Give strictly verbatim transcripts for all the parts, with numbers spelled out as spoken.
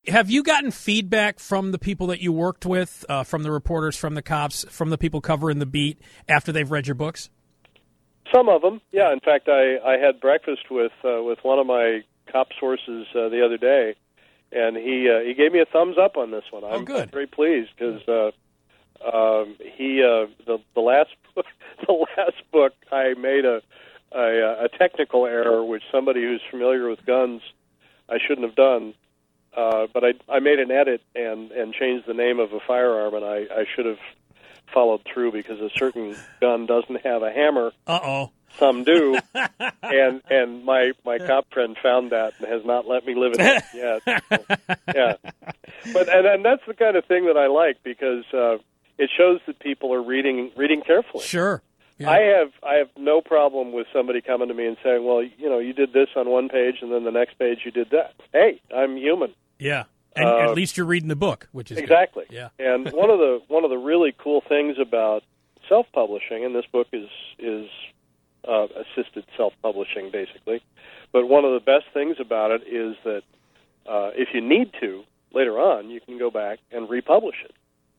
Have you gotten feedback from the people that you worked with, uh, from the reporters, from the cops, from the people covering the beat after they've read your books? Some of them, yeah. In fact, I, I had breakfast with uh, with one of my cop sources uh, the other day, and he uh, he gave me a thumbs up on this one. I'm, oh, good. I'm very pleased because uh, um, he uh, the the last book, the last book I made a, a a technical error, which somebody who's familiar with guns I shouldn't have done. Uh, but I I made an edit and, and changed the name of a firearm, and I, I should have followed through because a certain gun doesn't have a hammer. Uh-oh. Some do. and and my, my cop friend found that and has not let me live in it yet. So, yeah. But and, and that's the kind of thing that I like because uh, it shows that people are reading reading carefully. Sure. Yeah. I have I have no problem with somebody coming to me and saying, well, you know, you did this on one page and then the next page you did that. Hey, I'm human. Yeah. And uh, at least you're reading the book, which is exactly. Good. Yeah. And one of the one of the really cool things about self-publishing, and this book is is uh, assisted self-publishing, basically. But one of the best things about it is that uh, if you need to later on, you can go back and republish it.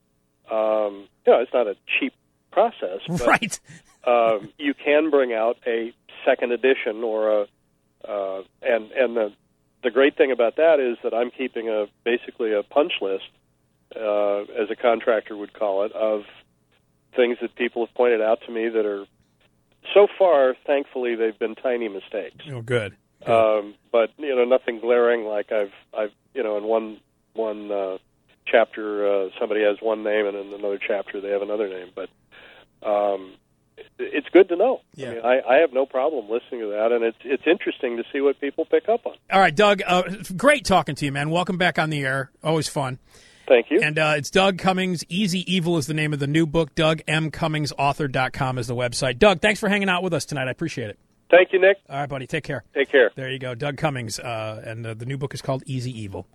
Um, you know, it's not a cheap process, but, right? um, you can bring out a second edition or a uh, and and the. The great thing about that is that I'm keeping a basically a punch list, uh, as a contractor would call it, of things that people have pointed out to me that are, so far, thankfully, they've been tiny mistakes. Oh, good. good. Um, but you know, nothing glaring. Like I've, I've, you know, in one one uh, chapter, uh, somebody has one name, and in another chapter, they have another name. But um, it's good to know. Yeah. I mean, I, I have no problem listening to that, and it's it's interesting to see what people pick up on. All right, Doug, uh, great talking to you, man. Welcome back on the air. Always fun. Thank you. And uh, it's Doug Cummings. Easy Evil is the name of the new book. Doug M Cummings Author dot com is the website. Doug, thanks for hanging out with us tonight. I appreciate it. Thank you, Nick. All right, buddy. Take care. Take care. There you go. Doug Cummings, uh, and uh, the new book is called Easy Evil.